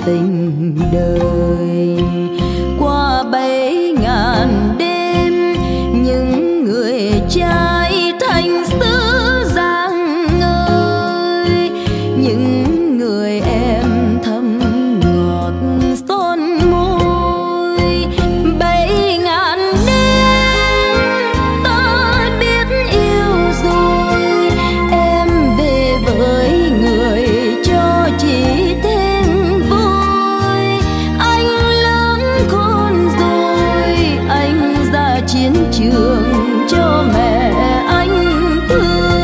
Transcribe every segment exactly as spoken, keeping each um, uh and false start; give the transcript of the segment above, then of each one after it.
tình đời. Qua bảy ngàn đêm những người trai thành xứ Giang ơi, những người em thầm ngọt son môi. Bảy ngàn đêm ta biết yêu rồi, em về với người cho chị thêm vui. Anh lớn khôn rồi, anh ra chiến trường cho mẹ anh thương.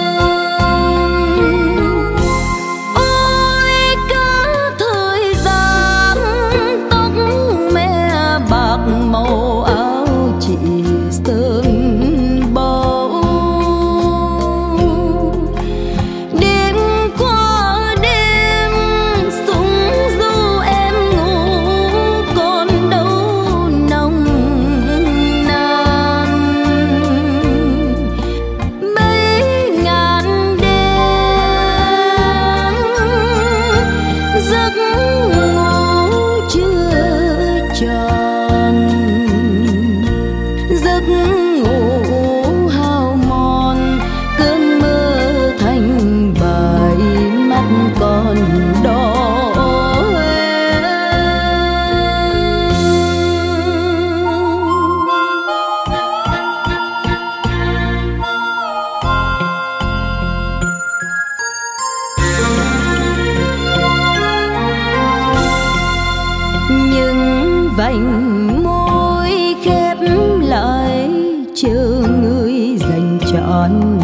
Ôi cả thời gian tóc mẹ bạc màu áo chị sơn bầu. Đêm qua đêm súng du em ngủ còn đâu nồng nàn. Mấy ngàn đêm giấc ngủ chưa tròn, giấc ngủ hao mòn, cơn mơ thành bài mắt còn đỏ hoe. Những vành môi khép lại chờ người dành trọn